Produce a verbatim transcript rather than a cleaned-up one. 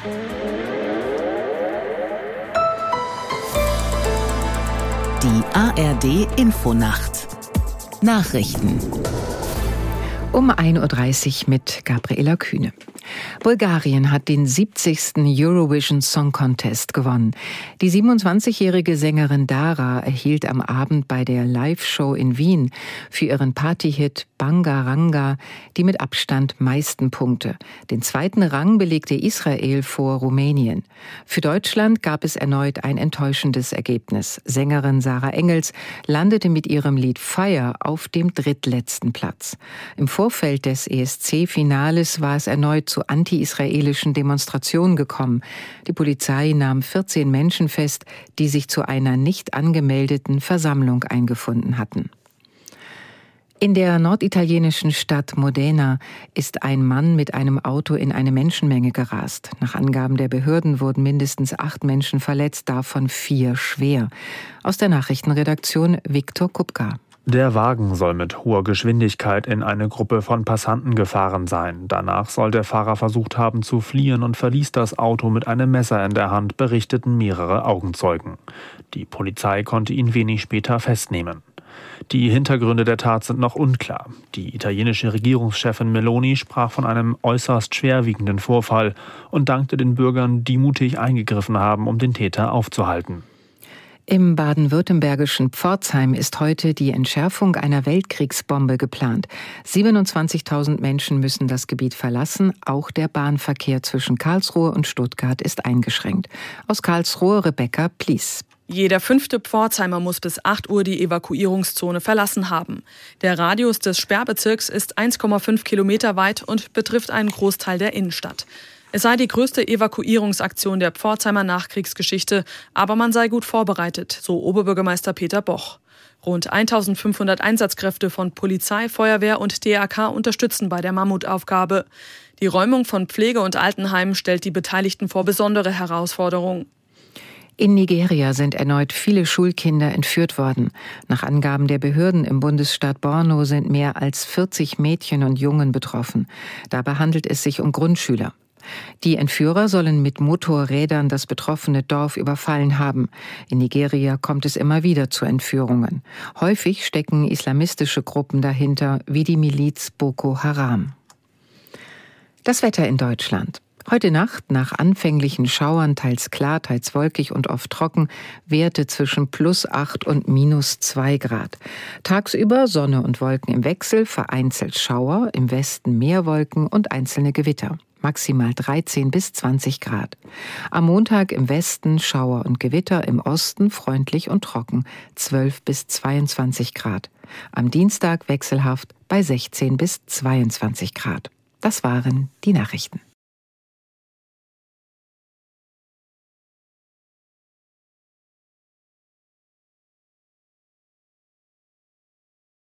Die A R D-Infonacht. Nachrichten. Um ein Uhr dreißig mit Gabriela Kühne. Bulgarien hat den siebzigsten Eurovision Song Contest gewonnen. Die siebenundzwanzigjährige Sängerin Dara erhielt am Abend bei der Live-Show in Wien für ihren Partyhit Bangaranga die mit Abstand meisten Punkte. Den zweiten Rang belegte Israel vor Rumänien. Für Deutschland gab es erneut ein enttäuschendes Ergebnis. Sängerin Sarah Engels landete mit ihrem Lied Fire auf dem drittletzten Platz. Im Vorfeld des E S C-Finales war es erneut zu anti-israelischen Demonstrationen gekommen. Die Polizei nahm vierzehn Menschen fest, die sich zu einer nicht angemeldeten Versammlung eingefunden hatten. In der norditalienischen Stadt Modena ist ein Mann mit einem Auto in eine Menschenmenge gerast. Nach Angaben der Behörden wurden mindestens acht Menschen verletzt, davon vier schwer. Aus der Nachrichtenredaktion Viktor Kupka. Der Wagen soll mit hoher Geschwindigkeit in eine Gruppe von Passanten gefahren sein. Danach soll der Fahrer versucht haben zu fliehen und verließ das Auto mit einem Messer in der Hand, berichteten mehrere Augenzeugen. Die Polizei konnte ihn wenig später festnehmen. Die Hintergründe der Tat sind noch unklar. Die italienische Regierungschefin Meloni sprach von einem äußerst schwerwiegenden Vorfall und dankte den Bürgern, die mutig eingegriffen haben, um den Täter aufzuhalten. Im baden-württembergischen Pforzheim ist heute die Entschärfung einer Weltkriegsbombe geplant. siebenundzwanzigtausend Menschen müssen das Gebiet verlassen. Auch der Bahnverkehr zwischen Karlsruhe und Stuttgart ist eingeschränkt. Aus Karlsruhe Rebecca Plies. Jeder fünfte Pforzheimer muss bis acht Uhr die Evakuierungszone verlassen haben. Der Radius des Sperrbezirks ist eins Komma fünf Kilometer weit und betrifft einen Großteil der Innenstadt. Es sei die größte Evakuierungsaktion der Pforzheimer Nachkriegsgeschichte, aber man sei gut vorbereitet, so Oberbürgermeister Peter Boch. Rund eintausendfünfhundert Einsatzkräfte von Polizei, Feuerwehr und D R K unterstützen bei der Mammutaufgabe. Die Räumung von Pflege- und Altenheimen stellt die Beteiligten vor besondere Herausforderungen. In Nigeria sind erneut viele Schulkinder entführt worden. Nach Angaben der Behörden im Bundesstaat Borno sind mehr als vierzig Mädchen und Jungen betroffen. Dabei handelt es sich um Grundschüler. Die Entführer sollen mit Motorrädern das betroffene Dorf überfallen haben. In Nigeria kommt es immer wieder zu Entführungen. Häufig stecken islamistische Gruppen dahinter, wie die Miliz Boko Haram. Das Wetter in Deutschland. Heute Nacht nach anfänglichen Schauern, teils klar, teils wolkig und oft trocken, Werte zwischen plus acht und minus zwei Grad. Tagsüber Sonne und Wolken im Wechsel, vereinzelt Schauer, im Westen mehr Wolken und einzelne Gewitter. Maximal dreizehn bis zwanzig Grad. Am Montag im Westen Schauer und Gewitter, im Osten freundlich und trocken, zwölf bis zweiundzwanzig Grad. Am Dienstag wechselhaft bei sechzehn bis zweiundzwanzig Grad. Das waren die Nachrichten.